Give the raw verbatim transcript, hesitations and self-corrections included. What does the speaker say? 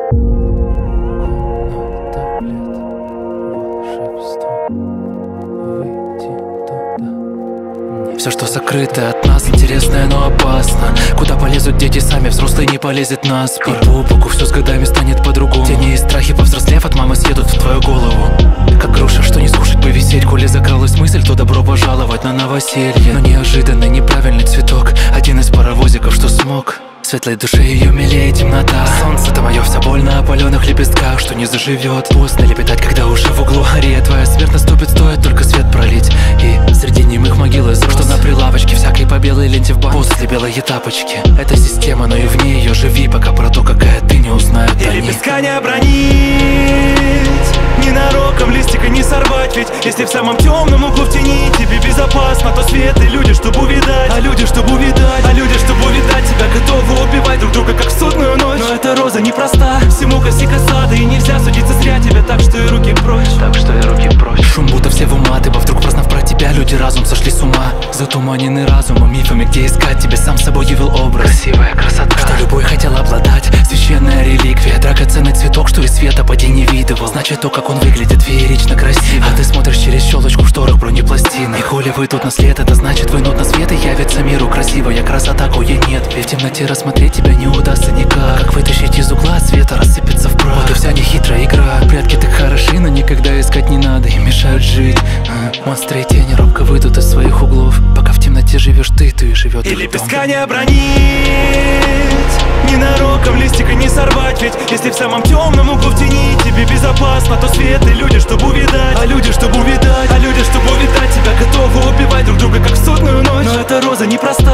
Все, что сокрыто от нас, интересное, но опасно. Куда полезут дети сами, взрослый не полезет на спор. И по боку все с годами станет по-другому. Тени и страхи, повзрослев от мамы, съедут в твою голову. Как груша, что не скушать, повисеть. Коли закралась мысль, то добро пожаловать на новоселье. Но неожиданный, неправильный цветок, один из паровозиков, что смог. Светлой душе ее милее темнота. Солнце-то мое вся боль на опаленных лепестках, что не заживет. Поздно лепетать, когда уже в углу арея. Твоя смерть наступит, стоит только свет пролить. И среди немых могил из роз, что на прилавочке всякой по белой ленте в банк. После белые тапочки. Это система, но и вне ее живи, пока про то, какая ты, не узнают и они. Лепестка не обронить, ненароком листика не сорвать. Ведь если в самом темном углу в тени тебе безопасно, то свет и люди, чтобы увидать. А люди, чтобы увидать, а люди, чтобы увидать тебя, готовы убивать друг друга, как в судную ночь. Но эта роза непроста, всему коси косада, и нельзя судиться зря тебя, так что и руки прочь. Так что и руки прочь. Шум будто все в уматывая, вдруг прознав про тебя, люди разум сошли с ума. Затуманены разумом, мифами, где искать тебя, сам собой явил образ. Красивая красота, что любой хотел обладать. Священная реликвия, драгоценный цветок, что из света поди не видывал. Значит, то, как он выглядит, феерично красиво. А ты смотришь через щелочку в шторах бронепластины. И коли вы тут на след, это значит, выйдут на свет и явится миру красивая красота, кое нет. Ведь в темноте рассмотреть тебя не удастся никак. Как вытащить из угла света, рассыпется в прах. Вот и вся нехитрая игра. Прятки так хороши, но никогда искать не надо, им мешают жить. а, Монстры и тени робко выйдут из своих углов. Пока в темноте живешь ты, то и живет и их лепестка дом. не обронить, ненароком листика не сорвать. Ведь если в самом темном углу в тени тебе безопасно, то свет и люди, чтобы увидать. А люди, чтобы увидать, а люди, чтобы увидать тебя, готовы убивать друг друга, как в судную ночь. Но эта роза непроста,